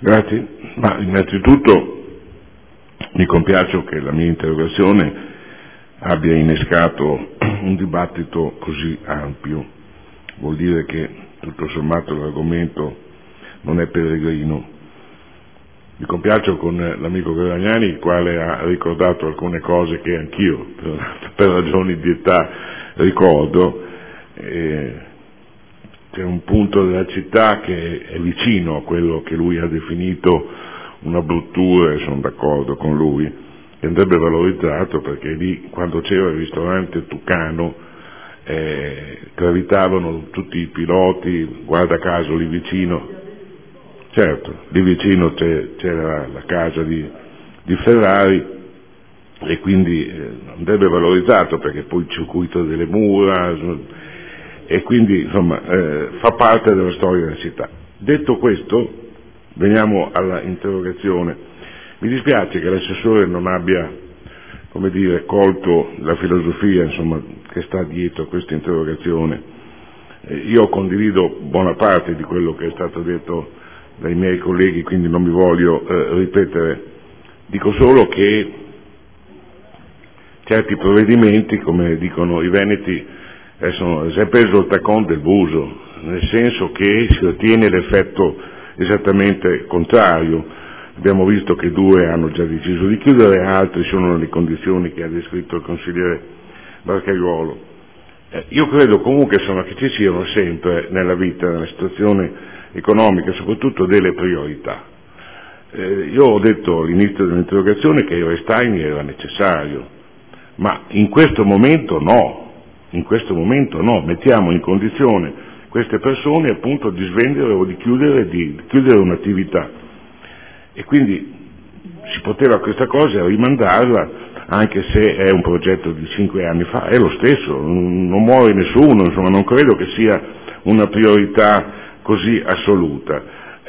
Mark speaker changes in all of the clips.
Speaker 1: Grazie. Ma innanzitutto mi compiaccio che la mia interrogazione abbia innescato un dibattito così ampio. Vuol dire che tutto sommato l'argomento non è peregrino. Mi compiaccio con l'amico Gragnani, il quale ha ricordato alcune cose che anch'io, per ragioni di età, ricordo. C'è un punto della città che è vicino a quello che lui ha definito una bruttura, e sono d'accordo con lui, che andrebbe valorizzato, perché lì, quando c'era il ristorante Tucano, gravitavano tutti i piloti, guarda caso lì vicino, certo, lì vicino c'era la casa di Ferrari, e quindi andrebbe valorizzato, perché poi il circuito delle mura, e quindi insomma fa parte della storia della città. Detto questo, veniamo alla interrogazione. Mi dispiace che l'assessore non abbia, come dire, colto la filosofia, insomma, che sta dietro a questa interrogazione. Io condivido buona parte di quello che è stato detto dai miei colleghi, quindi non mi voglio ripetere. Dico solo che certi provvedimenti, come dicono i veneti, si è preso il tacon del buso, nel senso che si ottiene l'effetto esattamente contrario. Abbiamo visto che 2 hanno già deciso di chiudere, altri sono nelle condizioni che ha descritto il consigliere Barcaiuolo. Io credo comunque che ci siano sempre nella vita, nella situazione economica, soprattutto delle priorità. Io ho detto all'inizio dell'interrogazione che il Restagni era necessario, ma in questo momento no. In questo momento no, mettiamo in condizione queste persone appunto di svendere o di chiudere un'attività, e quindi si poteva questa cosa rimandarla, anche se è un progetto di 5 anni fa, è lo stesso, non muore nessuno, insomma non credo che sia una priorità così assoluta.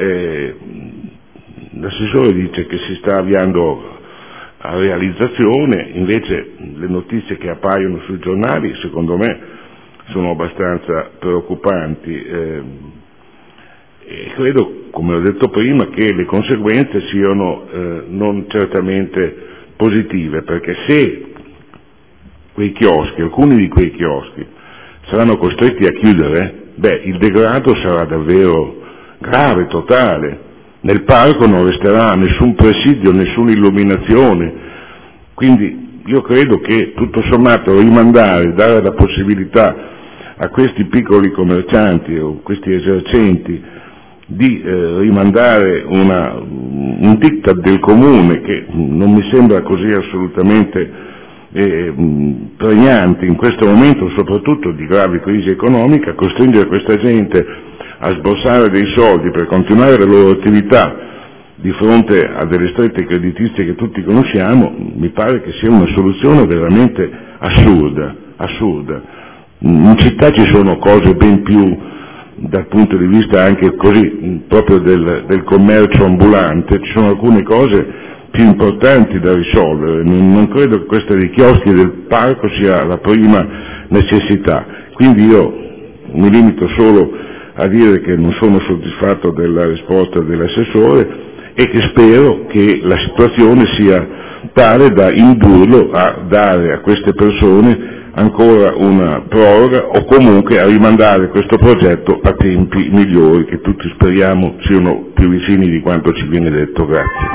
Speaker 1: L'assessore dice che si sta avviando a realizzazione, invece le notizie che appaiono sui giornali secondo me sono abbastanza preoccupanti, e credo, come ho detto prima, che le conseguenze siano non certamente positive, perché se alcuni di quei chioschi saranno costretti a chiudere, il degrado sarà davvero grave, totale. Nel parco non resterà nessun presidio, nessuna illuminazione, quindi io credo che tutto sommato dare la possibilità a questi piccoli commercianti o questi esercenti di rimandare un diktat del comune, che non mi sembra così assolutamente pregnante in questo momento, soprattutto di grave crisi economica, costringere questa gente a sborsare dei soldi per continuare la loro attività di fronte a delle strette creditizie che tutti conosciamo, mi pare che sia una soluzione veramente assurda. In città ci sono cose ben più, dal punto di vista anche così proprio del commercio ambulante, ci sono alcune cose più importanti da risolvere. Non credo che questa dei chioschi del parco sia la prima necessità, quindi io mi limito solo a dire che non sono soddisfatto della risposta dell'assessore e che spero che la situazione sia tale da indurlo a dare a queste persone ancora una proroga, o comunque a rimandare questo progetto a tempi migliori, che tutti speriamo siano più vicini di quanto ci viene detto. Grazie.